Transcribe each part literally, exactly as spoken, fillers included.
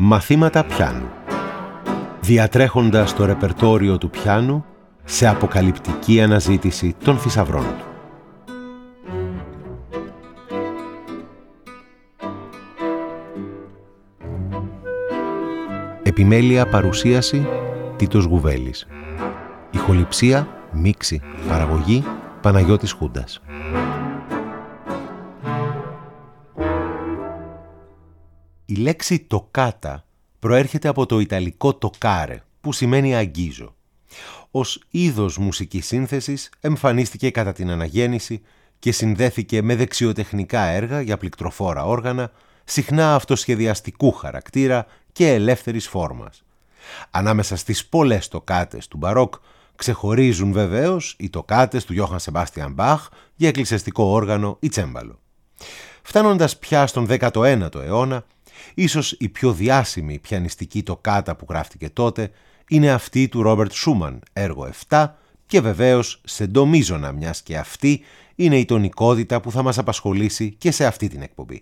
Μαθήματα πιάνου. Διατρέχοντας το ρεπερτόριο του πιάνου σε αποκαλυπτική αναζήτηση των θησαυρών του. Επιμέλεια παρουσίαση Τίτος Γουβέλης. Ηχοληψία, μίξη, παραγωγή Παναγιώτης Χούντας. Η λέξη τοκάτα προέρχεται από το ιταλικό τοκάρε, που σημαίνει αγγίζω. Ως είδος μουσικής σύνθεσης εμφανίστηκε κατά την αναγέννηση και συνδέθηκε με δεξιοτεχνικά έργα για πληκτροφόρα όργανα, συχνά αυτοσχεδιαστικού χαρακτήρα και ελεύθερης φόρμας. Ανάμεσα στις πολλές τοκάτες του μπαρόκ ξεχωρίζουν βεβαίως οι τοκάτες του Γιώχαν Σεμπάστιαν Μπαχ για εκκλησιαστικό όργανο ή τσέμπαλο. Φτάνοντας πια στον δέκατο ένατο αιώνα, ίσως η πιο διάσημη πιανιστική τοκάτα που γράφτηκε τότε είναι αυτή του Ρόμπερτ Σούμαν, έργο επτά, και βεβαίως σε ντο μείζωνα, μιας και αυτή είναι η τονικότητα που θα μας απασχολήσει και σε αυτή την εκπομπή.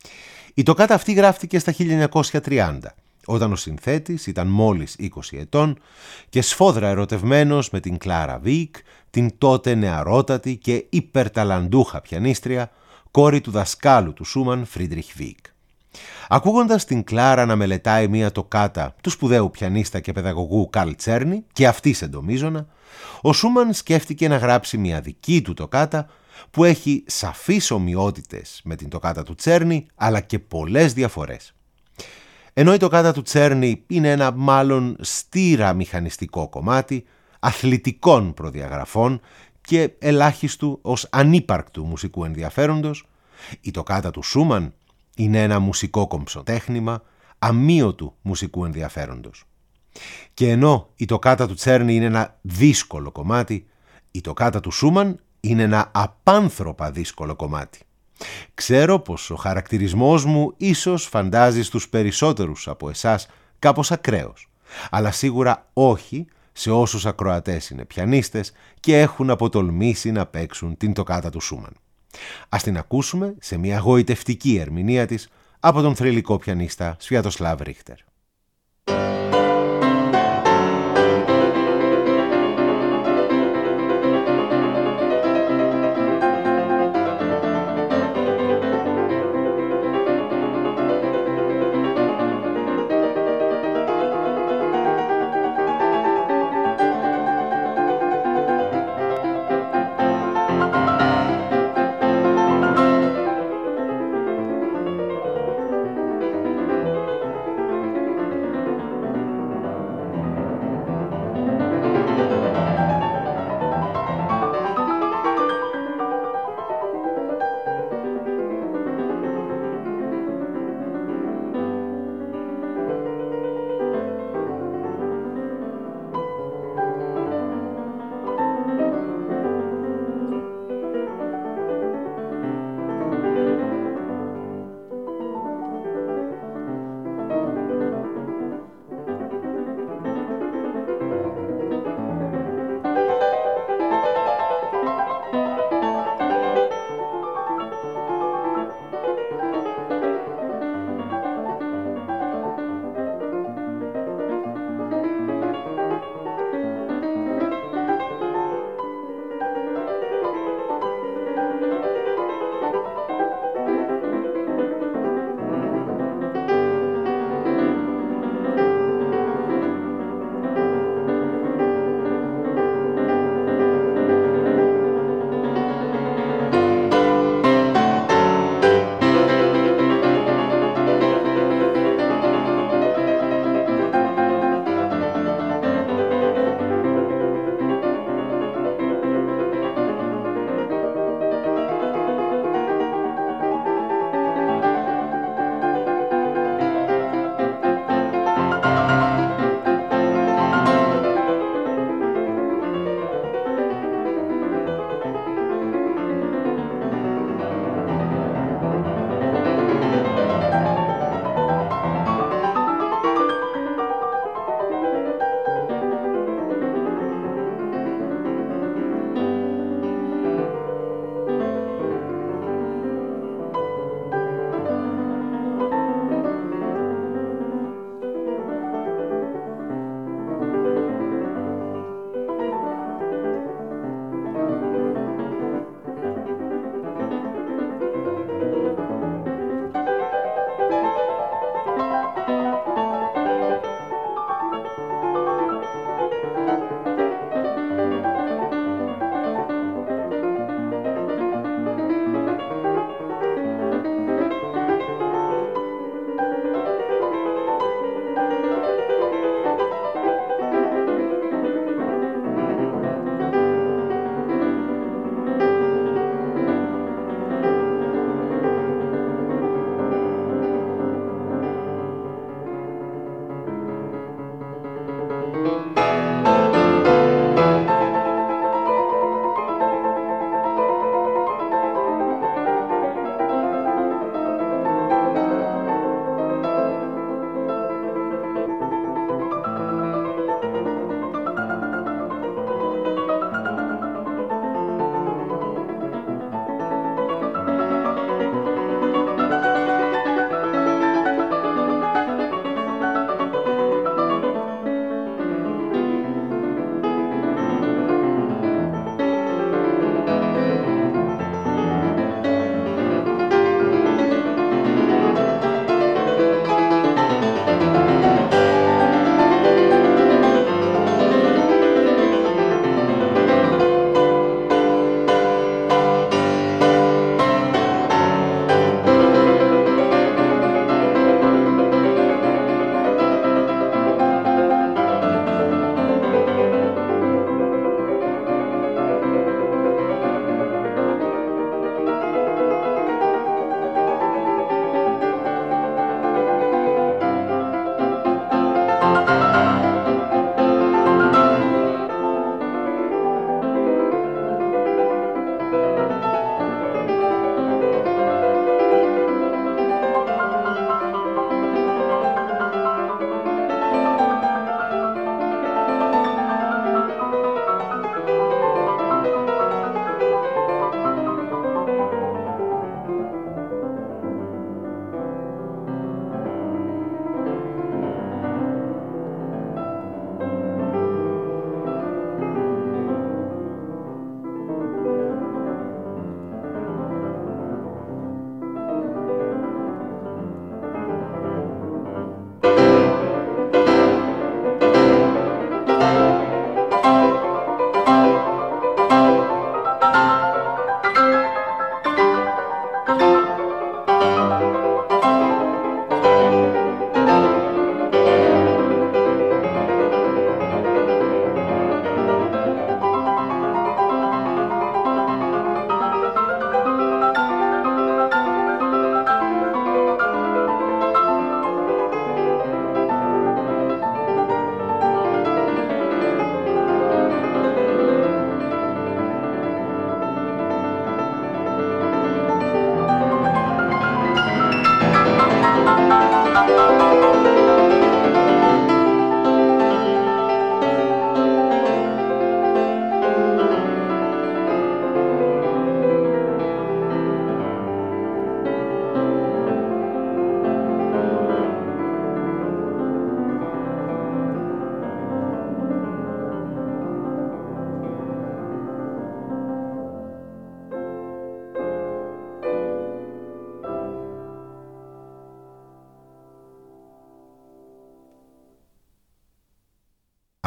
Η τοκάτα αυτή γράφτηκε στα χίλια εννιακόσια τριάντα, όταν ο συνθέτης ήταν μόλις είκοσι ετών και σφόδρα ερωτευμένος με την Κλάρα Βίκ, την τότε νεαρότατη και υπερταλαντούχα πιανίστρια, κόρη του δασκάλου του Σούμαν, Φρίντριχ Βίκ. Ακούγοντας την Κλάρα να μελετάει μία τοκάτα του σπουδαίου πιανίστα και παιδαγωγού Καρλ Τσέρνι, και αυτή σε ντο μείζωνα, ο Σούμαν σκέφτηκε να γράψει μία δική του τοκάτα που έχει σαφείς ομοιότητες με την τοκάτα του Τσέρνι, αλλά και πολλές διαφορές. Ενώ η τοκάτα του Τσέρνι είναι ένα μάλλον στήρα μηχανιστικό κομμάτι, αθλητικών προδιαγραφών και ελάχιστου ως ανύπαρκτου μουσικού ενδιαφέροντος, η τοκάτα του Σούμαν είναι ένα μουσικό κομψοτέχνημα αμείωτου μουσικού ενδιαφέροντος. Και ενώ η τοκάτα του Τσέρνι είναι ένα δύσκολο κομμάτι, η τοκάτα του Σούμαν είναι ένα απάνθρωπα δύσκολο κομμάτι. Ξέρω πως ο χαρακτηρισμός μου ίσως φαντάζει στους περισσότερους από εσάς κάπως ακραίος, αλλά σίγουρα όχι σε όσους ακροατές είναι πιανίστες και έχουν αποτολμήσει να παίξουν την τοκάτα του Σούμαν. Ας την ακούσουμε σε μια γοητευτική ερμηνεία της από τον θρυλικό πιανίστα Σβιατοσλάβ Ρίχτερ.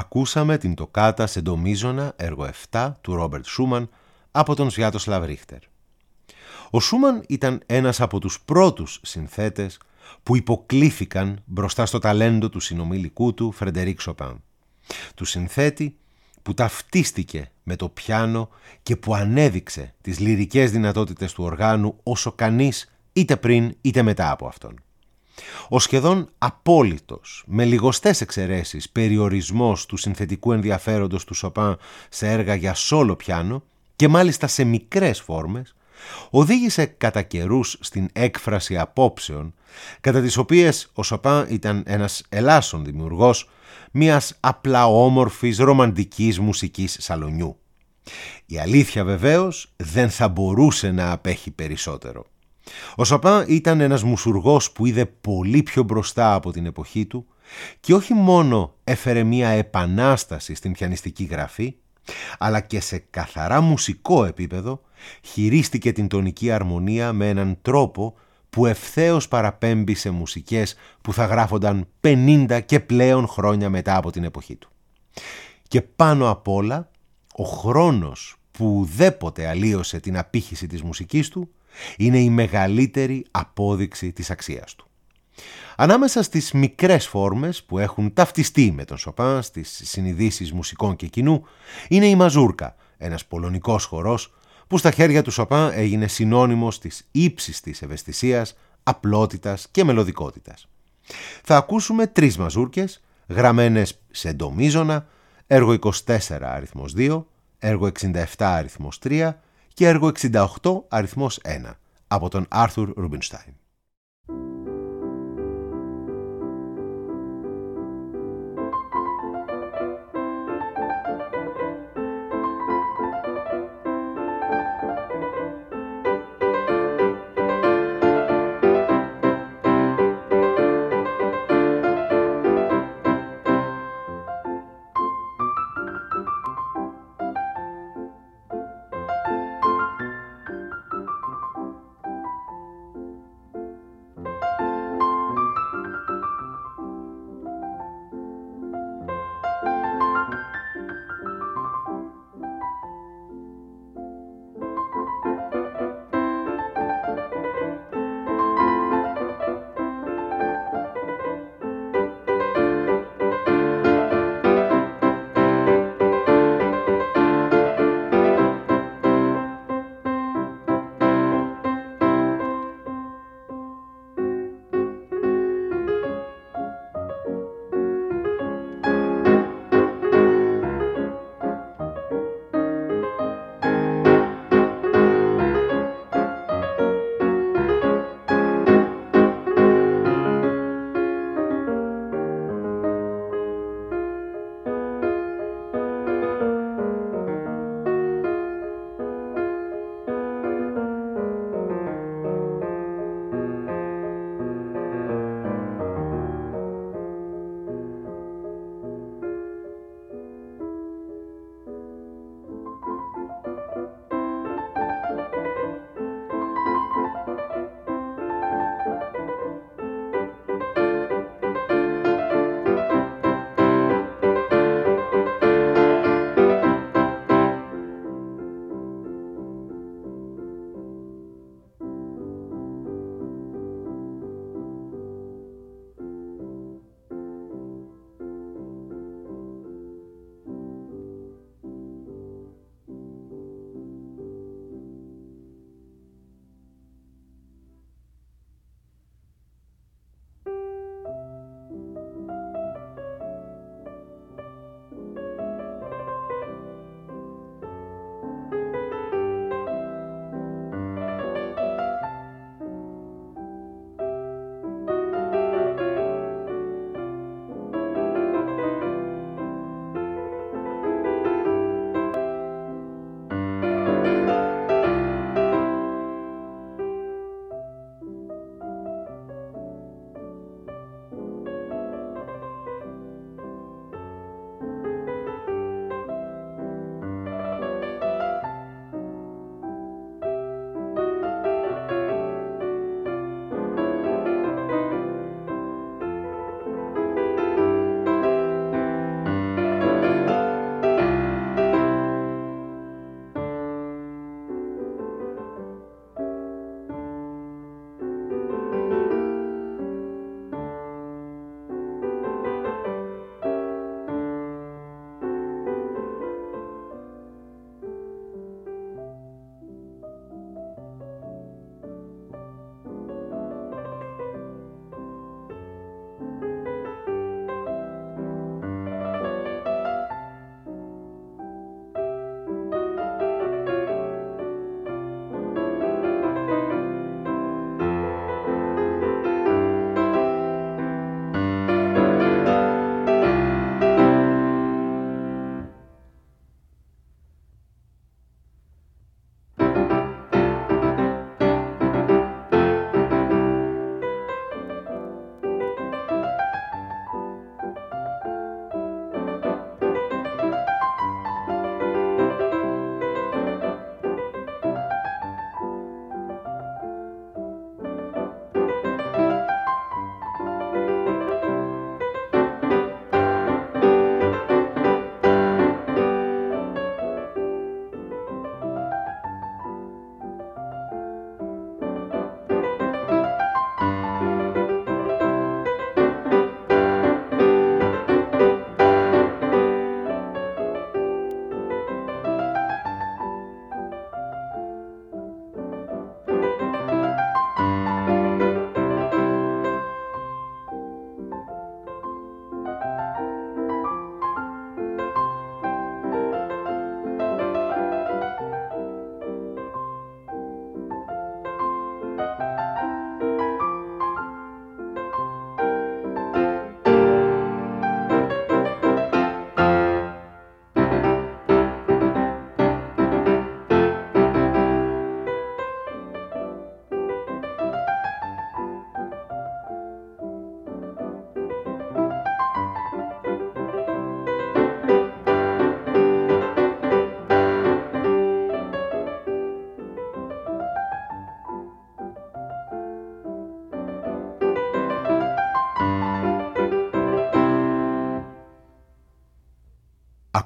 Ακούσαμε την τοκάτα σε ντο μείζωνα, έργο επτά του Ρόμπερτ Σούμαν από τον Σβιάτοσλαβ Ρίχτερ. Ο Σούμαν ήταν ένας από τους πρώτους συνθέτες που υποκλήθηκαν μπροστά στο ταλέντο του συνομιλικού του Φρεντερίκ Σοπάν. Του συνθέτη που ταυτίστηκε με το πιάνο και που ανέδειξε τις λυρικές δυνατότητες του οργάνου όσο κανείς είτε πριν είτε μετά από αυτόν. Ο σχεδόν απόλυτος, με λιγοστές εξαιρέσεις, περιορισμός του συνθετικού ενδιαφέροντος του Σοπάν σε έργα για σόλο πιάνο και μάλιστα σε μικρές φόρμες, οδήγησε κατά καιρούς στην έκφραση απόψεων, κατά τις οποίες ο Σοπάν ήταν ένας ελάσσον δημιουργός μιας απλά όμορφης ρομαντικής μουσικής σαλονιού. Η αλήθεια βεβαίως δεν θα μπορούσε να απέχει περισσότερο. Ο Σοπάν ήταν ένας μουσουργός που είδε πολύ πιο μπροστά από την εποχή του και όχι μόνο έφερε μια επανάσταση στην πιανιστική γραφή, αλλά και σε καθαρά μουσικό επίπεδο χειρίστηκε την τονική αρμονία με έναν τρόπο που ευθέως παραπέμπει σε μουσικές που θα γράφονταν πενήντα και πλέον χρόνια μετά από την εποχή του. Και πάνω απ' όλα, ο χρόνος που ουδέποτε αλλίωσε την απήχηση της μουσικής του είναι η μεγαλύτερη απόδειξη της αξίας του. Ανάμεσα στις μικρές φόρμες που έχουν ταυτιστεί με τον Σοπάν στις συνειδήσεις μουσικών και κοινού είναι η μαζούρκα, ένας πολωνικός χορός που στα χέρια του Σοπάν έγινε συνώνυμος της ύψιστης ευαισθησίας, απλότητας και μελωδικότητας. Θα ακούσουμε τρεις μαζούρκες γραμμένες σε ντο μείζωνα, έργο είκοσι τέσσερα αριθμός δύο, έργο εξήντα επτά αριθμός τρία και έργο εξήντα οκτώ αριθμός ένα από τον Άρθουρ Ρούμπινστάιν.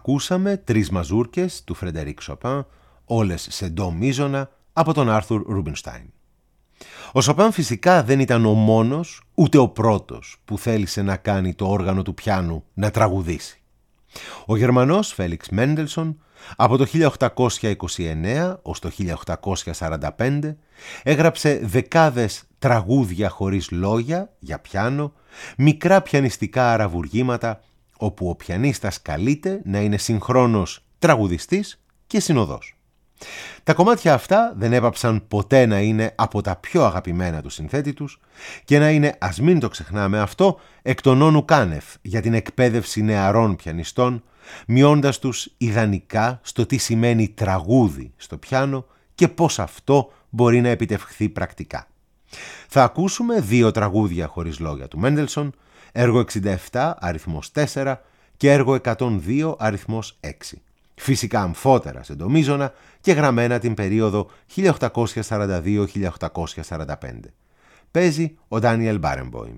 Ακούσαμε τρεις μαζούρκες του Φρεντερίκ Σοπάν, όλες σε ντο μείζωνα, από τον Άρθουρ Ρούμπινστάιν. Ο Σοπάν φυσικά δεν ήταν ο μόνος, ούτε ο πρώτος που θέλησε να κάνει το όργανο του πιάνου να τραγουδήσει. Ο Γερμανός Φέλιξ Μέντελσον από το χίλια οκτακόσια είκοσι εννέα ως το χίλια οκτακόσια σαράντα πέντε έγραψε δεκάδες τραγούδια χωρίς λόγια για πιάνο, μικρά πιανιστικά αραβουργήματα όπου ο πιανίστας καλείται να είναι συγχρόνως τραγουδιστής και συνοδός. Τα κομμάτια αυτά δεν έπαψαν ποτέ να είναι από τα πιο αγαπημένα του συνθέτη τους και να είναι, ας μην το ξεχνάμε αυτό, εκ των όνου κάνευ για την εκπαίδευση νεαρών πιανιστών, μειώντας τους ιδανικά στο τι σημαίνει τραγούδι στο πιάνο και πώς αυτό μπορεί να επιτευχθεί πρακτικά. Θα ακούσουμε δύο τραγούδια χωρίς λόγια του Μέντελσον, έργο εξήντα επτά αριθμός τέσσερα και έργο εκατόν δύο αριθμός έξι. Φυσικά αμφότερα σε ντο μείζωνα και γραμμένα την περίοδο χίλια οκτακόσια σαράντα δύο με χίλια οκτακόσια σαράντα πέντε. Παίζει ο Ντάνιελ Μπάρενποιμ.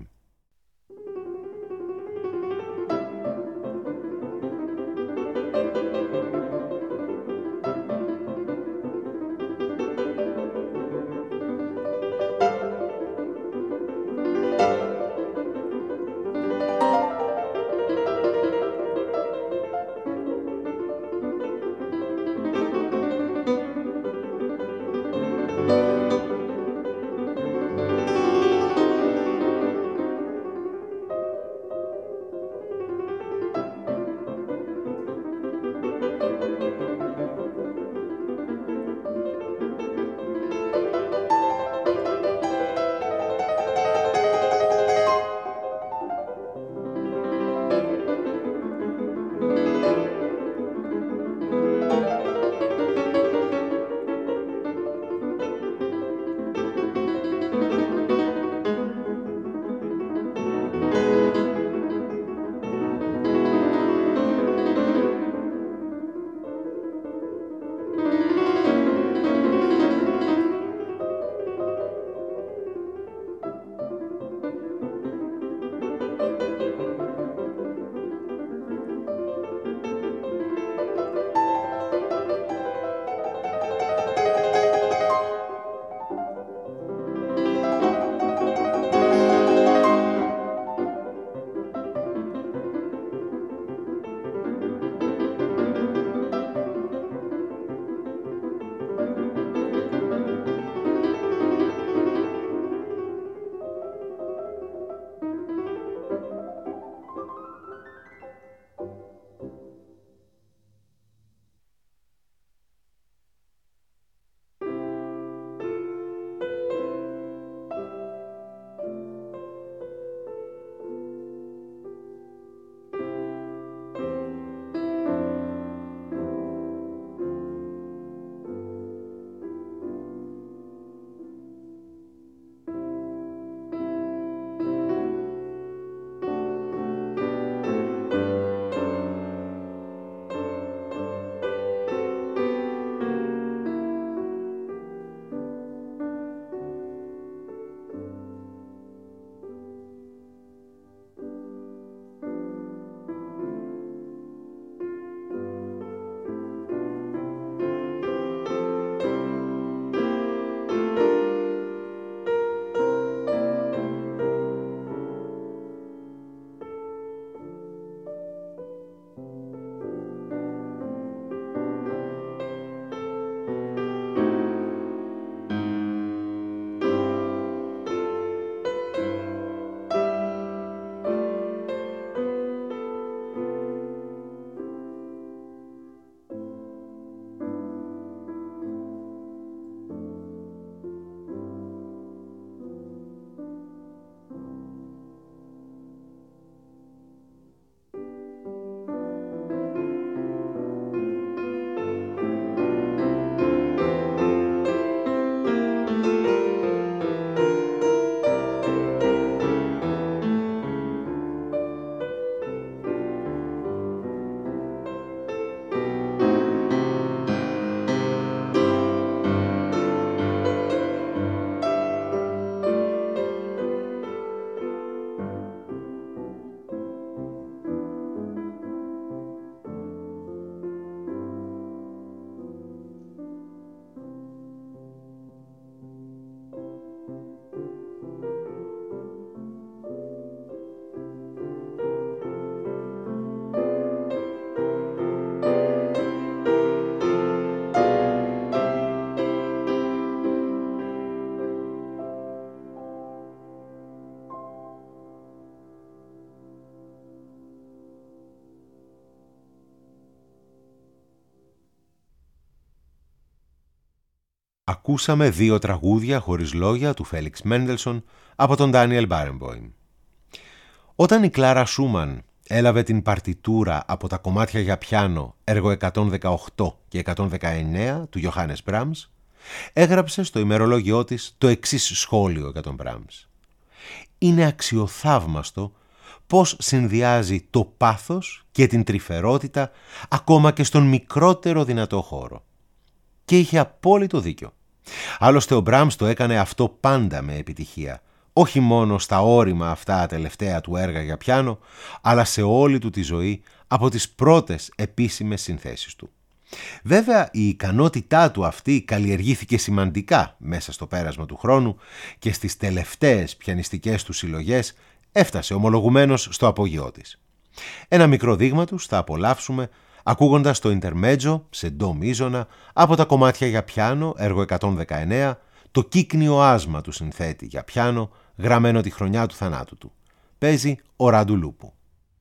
Ακούσαμε δύο τραγούδια χωρίς λόγια του Φέλιξ Μέντελσον από τον Ντάνιελ Μπάρενποιμ. Όταν η Κλάρα Σούμαν έλαβε την παρτιτούρα από τα κομμάτια για πιάνο έργο εκατόν δεκαοκτώ και εκατόν δεκαεννέα του Γιωχάνες Μπράμς, έγραψε στο ημερολόγιό της το εξής σχόλιο για τον Μπράμς. «Είναι αξιοθαύμαστο πώς συνδυάζει το πάθος και την τρυφερότητα ακόμα και στον μικρότερο δυνατό χώρο». Και είχε απόλυτο δίκιο. Άλλωστε ο Μπράμς το έκανε αυτό πάντα με επιτυχία, όχι μόνο στα ώριμα αυτά τελευταία του έργα για πιάνο, αλλά σε όλη του τη ζωή από τις πρώτες επίσημες συνθέσεις του. Βέβαια η ικανότητά του αυτή καλλιεργήθηκε σημαντικά μέσα στο πέρασμα του χρόνου και στις τελευταίες πιανιστικές του συλλογές έφτασε ομολογουμένως στο απόγειό της. Ένα μικρό δείγμα τους θα απολαύσουμε ακούγοντας το Ιντερμέτζο σε ντο μίζωνα από τα κομμάτια για πιάνο έργο εκατόν δεκαεννέα, το κύκνιο άσμα του συνθέτη για πιάνο γραμμένο τη χρονιά του θανάτου του. Παίζει ο Ραντουλούπου.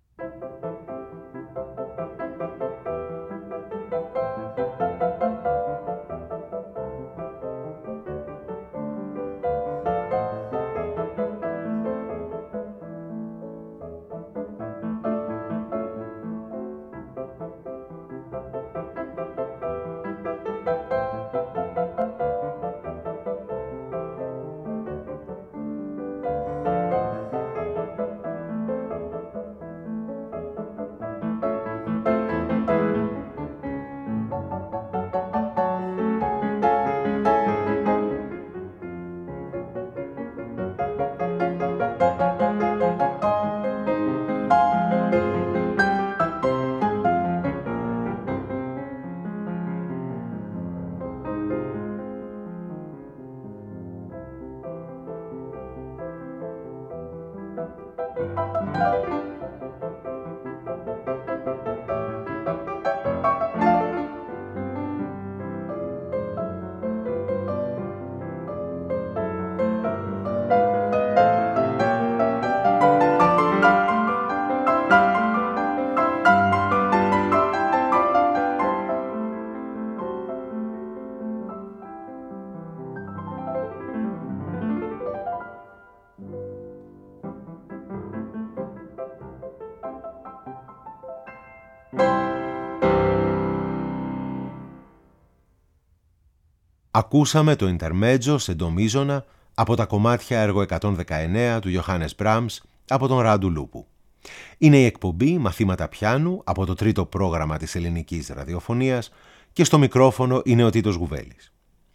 Ακούσαμε το Ιντερμέτζο σε ντο μίζωνα από τα κομμάτια έργο εκατόν δεκαεννέα του Γιωχάνες Μπράμς από τον Ραντουλούπου. Είναι η εκπομπή Μαθήματα Πιάνου από το τρίτο πρόγραμμα της ελληνικής ραδιοφωνίας και στο μικρόφωνο είναι ο Τίτος Γουβέλης.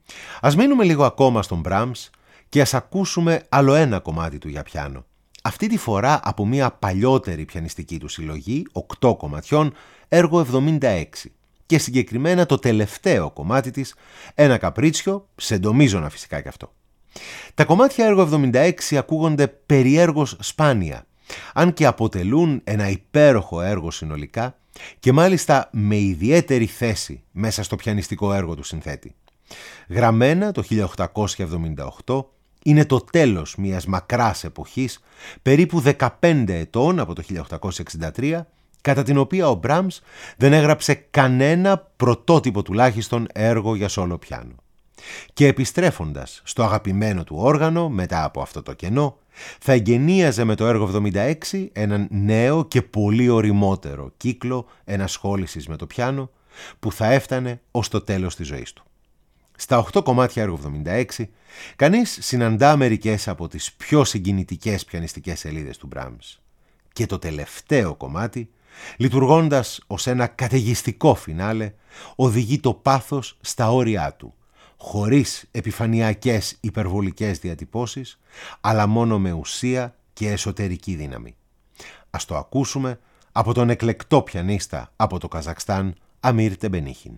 Ας μείνουμε λίγο ακόμα στον Μπράμς και ας ακούσουμε άλλο ένα κομμάτι του για πιάνο. Αυτή τη φορά από μια παλιότερη πιανιστική του συλλογή, οκτώ κομματιών, έργο εβδομήντα έξι. Και συγκεκριμένα το τελευταίο κομμάτι της, ένα καπρίτσιο, σε ντο μίζωνα φυσικά κι αυτό. Τα κομμάτια έργο εβδομήντα έξι ακούγονται περιέργως σπάνια, αν και αποτελούν ένα υπέροχο έργο συνολικά και μάλιστα με ιδιαίτερη θέση μέσα στο πιανιστικό έργο του συνθέτη. Γραμμένα το χίλια οκτακόσια εβδομήντα οκτώ, είναι το τέλος μιας μακράς εποχής, περίπου δεκαπέντε ετών από το χίλια οκτακόσια εξήντα τρία, κατά την οποία ο Μπράμς δεν έγραψε κανένα πρωτότυπο τουλάχιστον έργο για σόλο πιάνο. Και επιστρέφοντας στο αγαπημένο του όργανο μετά από αυτό το κενό, θα εγγενίαζε με το έργο εβδομήντα έξι έναν νέο και πολύ ωριμότερο κύκλο ενασχόλησης με το πιάνο που θα έφτανε ως το τέλος της ζωής του. Στα οκτώ κομμάτια έργο εβδομήντα έξι, κανείς συναντά μερικές από τις πιο συγκινητικές πιανιστικές σελίδες του Μπράμς. Και το τελευταίο κομμάτι, λειτουργώντας ως ένα καταιγιστικό φινάλε, οδηγεί το πάθος στα όρια του, χωρίς επιφανειακές υπερβολικές διατυπώσεις, αλλά μόνο με ουσία και εσωτερική δύναμη. Ας το ακούσουμε από τον εκλεκτό πιανίστα από το Καζακστάν, Αμίρ Τεμπενίχιν.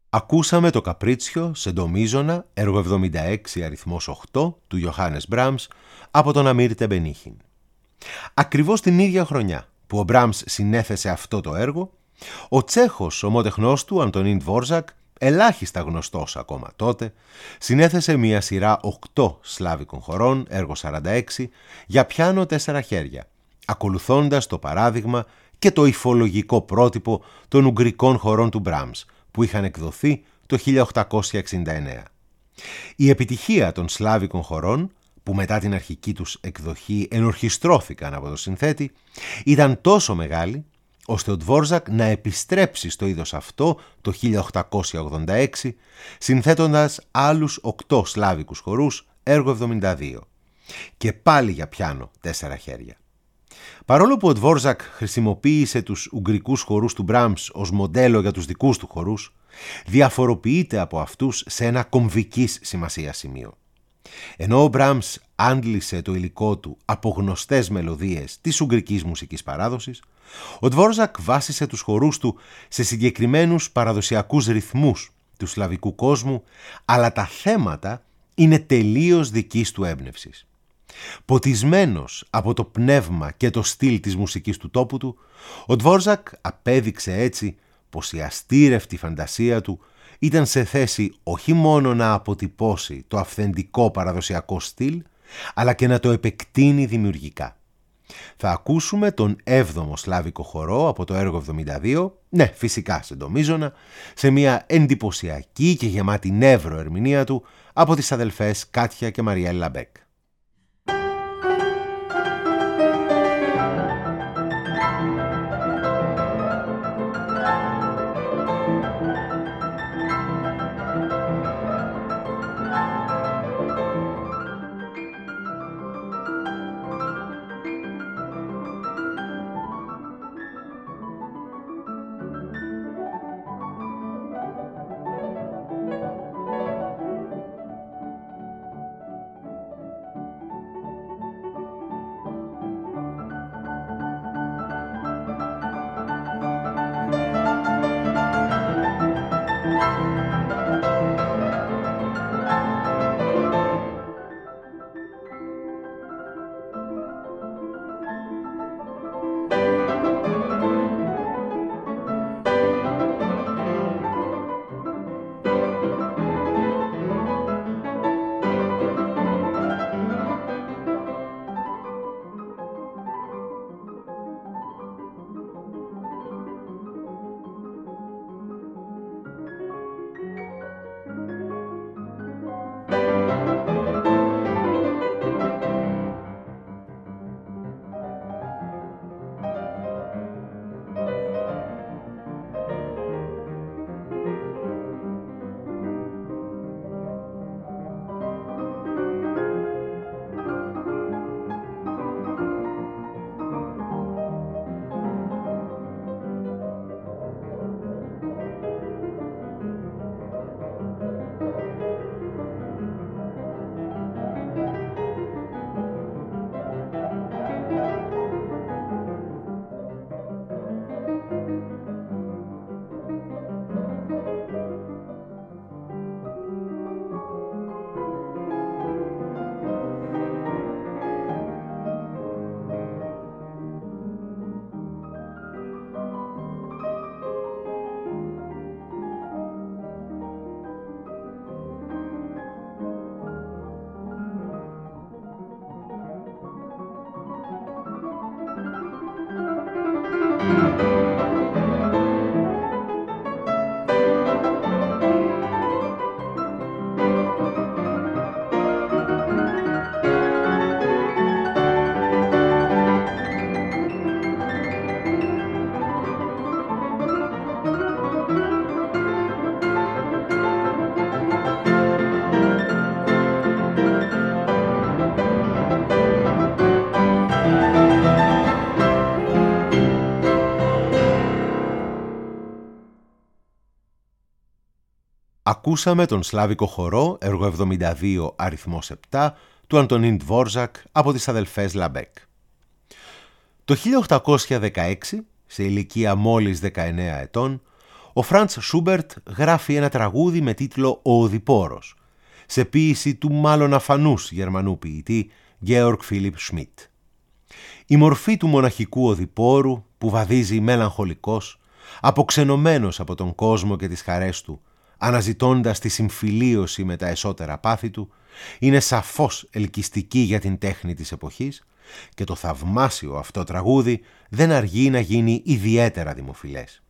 Ακούσαμε το Καπρίτσιο σε ντο μείζωνα, έργο εβδομήντα έξι αριθμός οκτώ του Ιωάννης Μπράμς από τον Αμίρ Τεμπενίχιν. Ακριβώς την ίδια χρονιά που ο Μπράμς συνέθεσε αυτό το έργο, ο Τσέχος ομότεχνός του Αντονίν Ντβόρζακ, ελάχιστα γνωστός ακόμα τότε, συνέθεσε μια σειρά οκτώ σλάβικων χορών, έργο σαράντα έξι, για πιάνο τέσσερα χέρια, ακολουθώντας το παράδειγμα και το υφολογικό πρότυπο των ουγγρικών χορών του Μπράμς, που είχαν εκδοθεί το χίλια οκτακόσια εξήντα εννέα. Η επιτυχία των σλάβικων χορών, που μετά την αρχική τους εκδοχή ενορχιστρώθηκαν από το συνθέτη, ήταν τόσο μεγάλη, ώστε ο Ντβόρζακ να επιστρέψει στο είδος αυτό το χίλια οκτακόσια ογδόντα έξι, συνθέτοντας άλλους οκτώ σλάβικους χορούς, έργο εβδομήντα δύο, και πάλι για πιάνο τέσσερα χέρια. Παρόλο που ο Ντβόρζακ χρησιμοποίησε τους ουγγρικούς χορούς του Μπράμς ως μοντέλο για τους δικούς του χορούς, διαφοροποιείται από αυτούς σε ένα κομβικής σημασίας σημείο. Ενώ ο Μπράμς άντλησε το υλικό του από γνωστές μελωδίες της ουγγρικής μουσικής παράδοσης, ο Ντβόρζακ βάσισε τους χορούς του σε συγκεκριμένους παραδοσιακούς ρυθμούς του σλαβικού κόσμου, αλλά τα θέματα είναι τελείως δικής του έμπνευσης. Ποτισμένος από το πνεύμα και το στυλ της μουσικής του τόπου του, ο Ντβόρζακ απέδειξε έτσι πως η αστήρευτη φαντασία του ήταν σε θέση όχι μόνο να αποτυπώσει το αυθεντικό παραδοσιακό στυλ, αλλά και να το επεκτείνει δημιουργικά. Θα ακούσουμε τον έβδομο σλάβικο χορό από το έργο εβδομήντα δύο, ναι φυσικά σε ντο μείζωνα, σε μια εντυπωσιακή και γεμάτη νεύρο ερμηνεία του από τις αδελφές Κάτια και Μαριέλ Λαμπέκ. Ακούσαμε τον σλάβικο χορό, έργο εβδομήντα δύο αριθμός επτά, του Αντονίν Ντβόρζακ από τις αδελφές Λαμπέκ. Το χίλια οκτακόσια δεκαέξι, σε ηλικία μόλις δεκαεννέα ετών, Ο Φραντς Σούμπερτ γράφει ένα τραγούδι με τίτλο «Ο Οδυπόρος», σε ποίηση του μάλλον αφανούς Γερμανού ποιητή Γεόργκ Φίλιπ Σμιτ. Η μορφή του μοναχικού οδυπόρου που βαδίζει μελαγχολικός, αποξενωμένος από τον κόσμο και τις χαρές του, αναζητώντας τη συμφιλίωση με τα εσώτερα πάθη του, είναι σαφώς ελκυστική για την τέχνη της εποχής και το θαυμάσιο αυτό τραγούδι δεν αργεί να γίνει ιδιαίτερα δημοφιλές.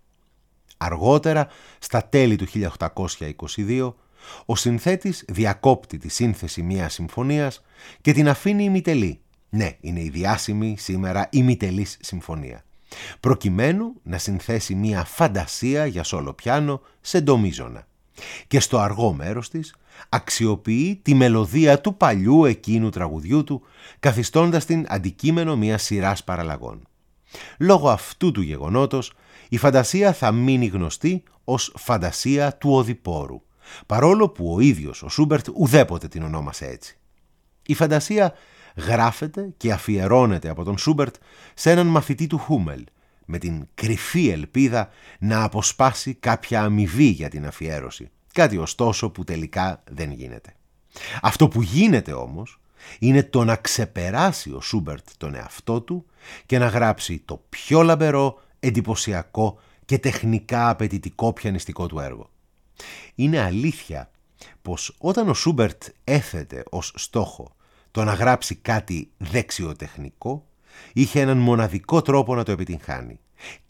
Αργότερα, στα τέλη του χίλια οκτακόσια είκοσι δύο, ο συνθέτης διακόπτει τη σύνθεση μιας συμφωνίας και την αφήνει ημιτελή. Ναι, είναι η διάσημη σήμερα ημιτελής συμφωνία, προκειμένου να συνθέσει μια φαντασία για σόλο πιάνο σε ντο μείζωνα. Και στο αργό μέρος της αξιοποιεί τη μελωδία του παλιού εκείνου τραγουδιού του, καθιστώντας την αντικείμενο μιας σειράς παραλλαγών. Λόγω αυτού του γεγονότος, η φαντασία θα μείνει γνωστή ως φαντασία του οδυπόρου, παρόλο που ο ίδιος ο Σούμπερτ ουδέποτε την ονόμασε έτσι. Η φαντασία γράφεται και αφιερώνεται από τον Σούμπερτ σε έναν μαθητή του Χούμελ, με την κρυφή ελπίδα να αποσπάσει κάποια αμοιβή για την αφιέρωση, κάτι ωστόσο που τελικά δεν γίνεται. Αυτό που γίνεται όμως είναι το να ξεπεράσει ο Σούμπερτ τον εαυτό του και να γράψει το πιο λαμπερό, εντυπωσιακό και τεχνικά απαιτητικό πιανιστικό του έργο. Είναι αλήθεια πως όταν ο Σούμπερτ έθετε ως στόχο το να γράψει κάτι δεξιοτεχνικό, είχε έναν μοναδικό τρόπο να το επιτυγχάνει,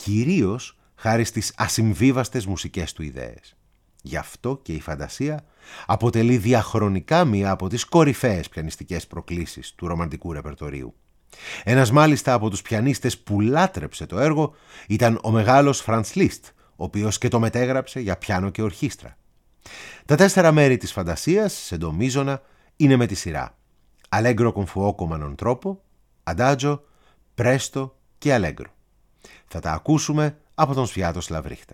κυρίως χάρη στις ασυμβίβαστες μουσικές του ιδέες. Γι' αυτό και η φαντασία αποτελεί διαχρονικά μία από τις κορυφαίες πιανιστικές προκλήσεις του ρομαντικού ρεπερτορίου. Ένας μάλιστα από τους πιανίστες που λάτρεψε το έργο ήταν ο μεγάλος Φραντς Λίστ, ο οποίος και το μετέγραψε για πιάνο και ορχήστρα. Τα τέσσερα μέρη της φαντασίας, σε ντο μείζωνα, είναι με τη σειρά Allegro con fuoco ma non troppo, Adagio, Presto και Allegro. Θα τα ακούσουμε από τον Σβιάτοσλαβ Ρίχτερ.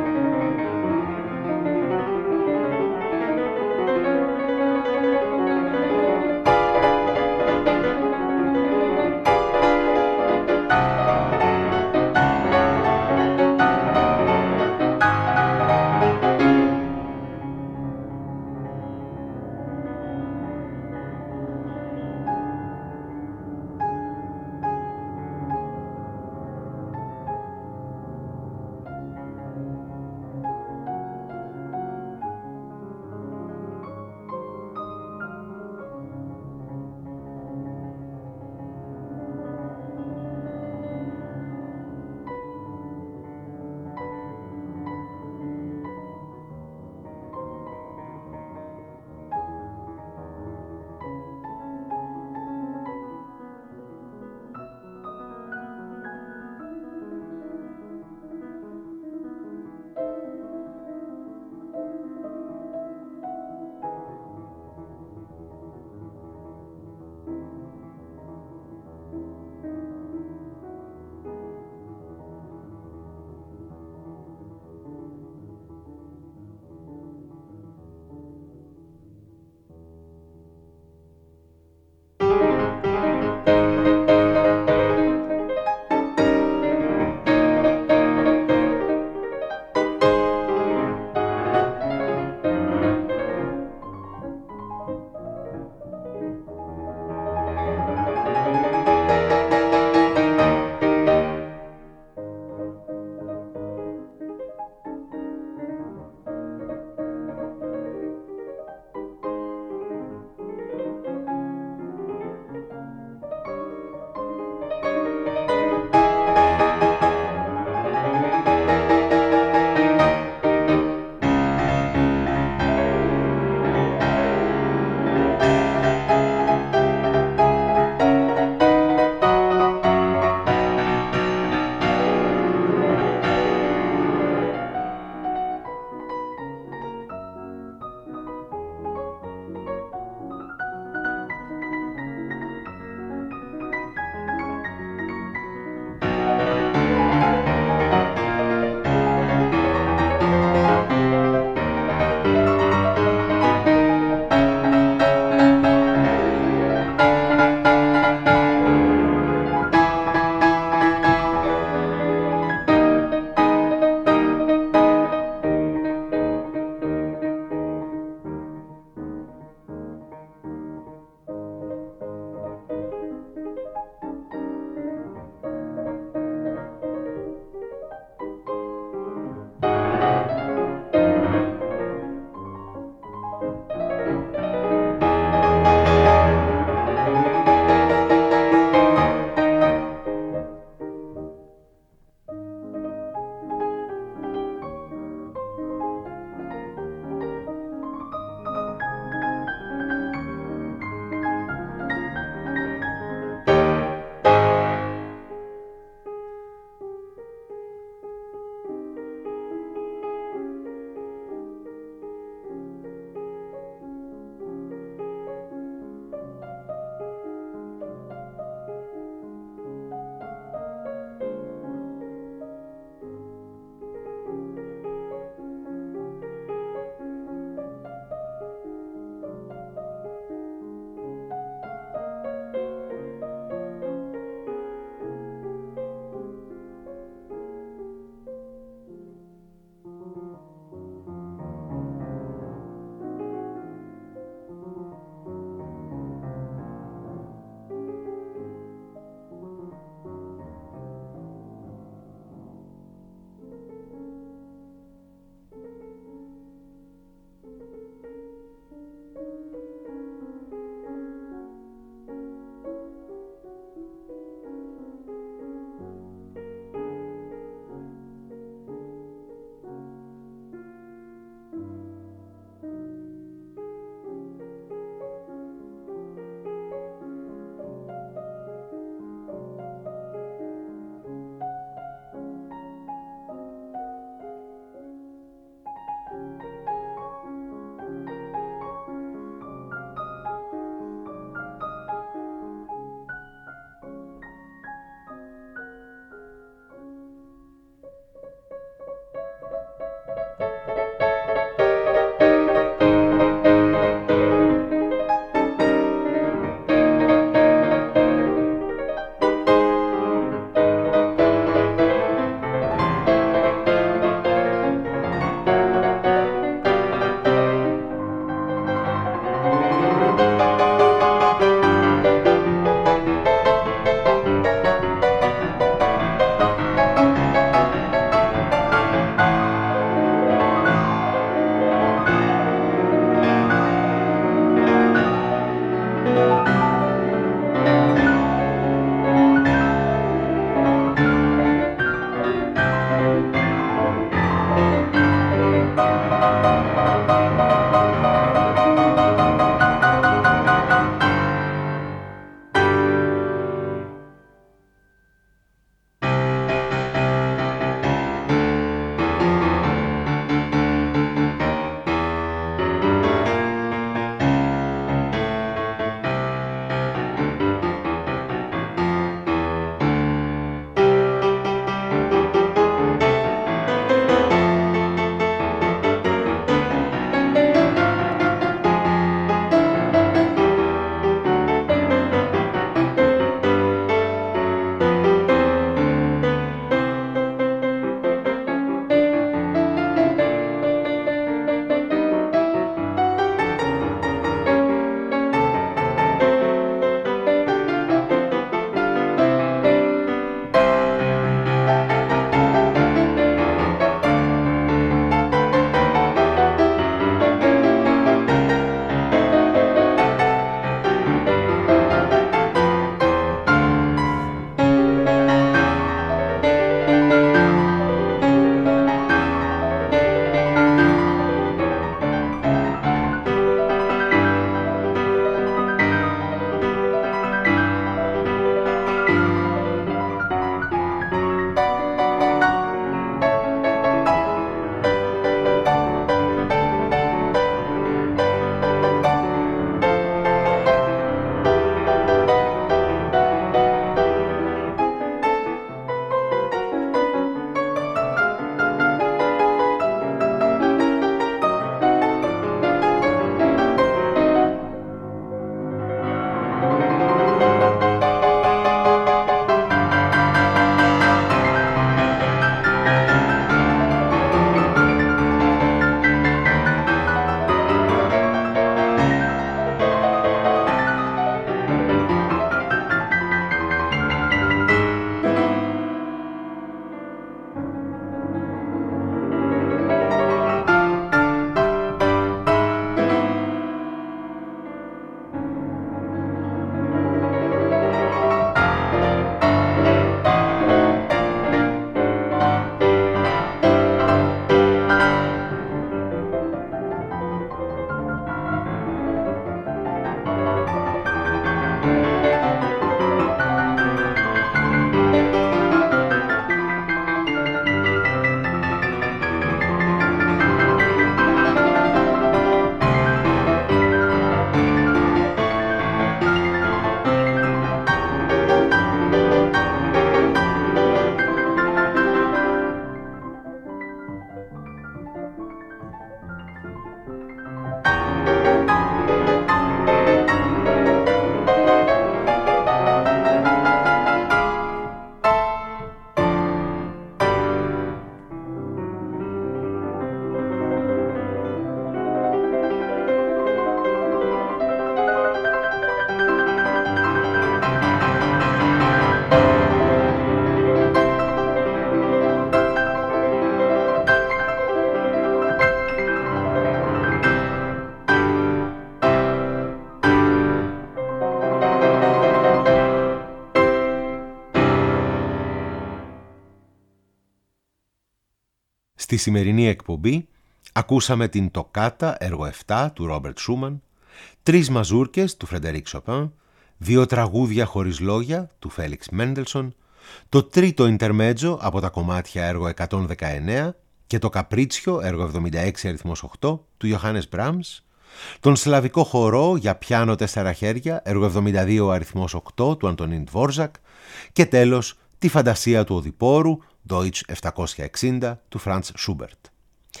Στη σημερινή εκπομπή ακούσαμε την Τοκάτα έργο επτά του Ρόμπερτ Σούμαν, τρεις μαζούρκες του Φρεντερίκ Σοπέν, δύο τραγούδια χωρίς λόγια του Φέλιξ Μέντελσον, το τρίτο Ιντερμέτζο από τα κομμάτια έργο εκατόν δεκαεννέα και το Καπρίτσιο έργο εβδομήντα έξι αριθμός οκτώ του Ιωάννης Μπράμς, τον Σλαβικό χορό για πιάνο τέσσερα χέρια έργο εβδομήντα δύο αριθμός οκτώ του Αντωνίν Ντβόρζακ και τέλος τη φαντασία του Οδυπόρου Deutsch επτακόσια εξήντα του Φραντς Σούμπερτ.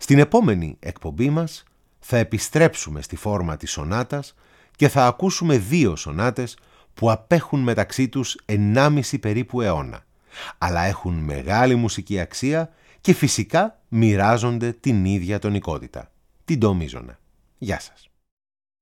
Στην επόμενη εκπομπή μας θα επιστρέψουμε στη φόρμα της σονάτας και θα ακούσουμε δύο σονάτες που απέχουν μεταξύ τους ενάμιση περίπου αιώνα, αλλά έχουν μεγάλη μουσική αξία και φυσικά μοιράζονται την ίδια τονικότητα, την ντο μείζωνα. Γεια σας.